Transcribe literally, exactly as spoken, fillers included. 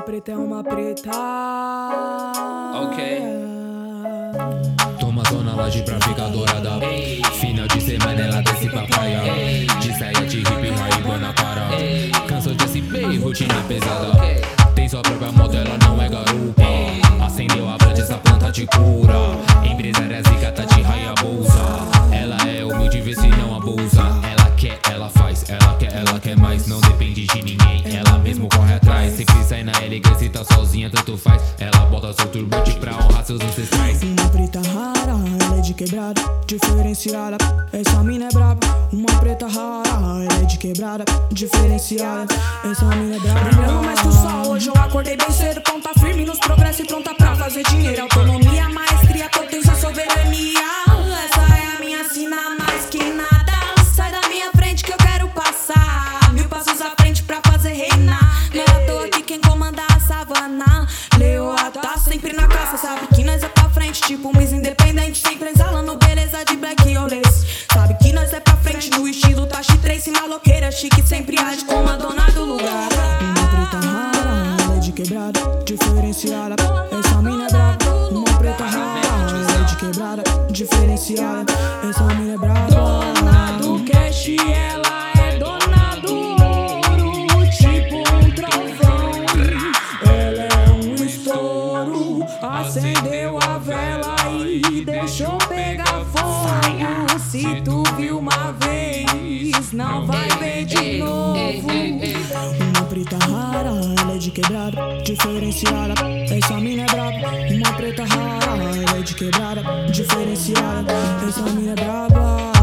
preta é uma preta. Ok. Toma zona laje pra ficar dourada. Ei. Final de semana ela desce pra praia. Ei. De saia de hip raiva na cara. Ei. Cansou de S P, rotina pesada. Okay. Tem sua própria moto, ela não é garupa. Ei. Acendeu a planta, essa planta te cura. Empresária zica, tá de raia a bolsa. Ela é humilde, vê se não abusa. Ela quer, ela faz, ela quer, ela quer mais. Não depende de ninguém, ela mesmo corre atrás. Sempre sai na elegância e tá sozinha, tanto faz. Ela bota seu turbante pra honrar seus ancestrais. Uma preta rara, ela é de quebrada, diferenciada. Essa mina é braba. Uma preta rara, ela é de quebrada, diferenciada. Essa mina é braba. Brilhando mais que o sol, hoje eu acordei bem cedo. Ponta firme nos progressos e pronta pra fazer dinheiro. Autonomia, maestria, potência, soberania. Essa é a minha sina mais que nada. Sai da minha frente que eu quero passar mil passos à frente pra fazer reinar. Não é à toa que quem comanda a savana Leoa tá sempre na caça, sabe que nós é pra frente. Tipo Miss Independente, sempre exalando beleza de black olês. Sabe que nós é pra frente no estilo Tashi Trace. Maloqueira chique, sempre age como a dona do lugar. Uma preta rara, ela é de quebrada, diferenciada. Essa mina é brava. Uma preta rara, ela é de quebrada, diferenciada. Essa mina é brava. Dona do cash, ela é dona do ouro, tipo um trovão. Ela é um estouro, acendeu a vela e deixou pegar fogo. Se tu viu uma vez, não vai ver de novo. Uma preta rara, ela é de quebrada, diferenciada. Essa mina é braba. Uma preta rara, ela é de quebrada, diferenciada. Essa mina é braba.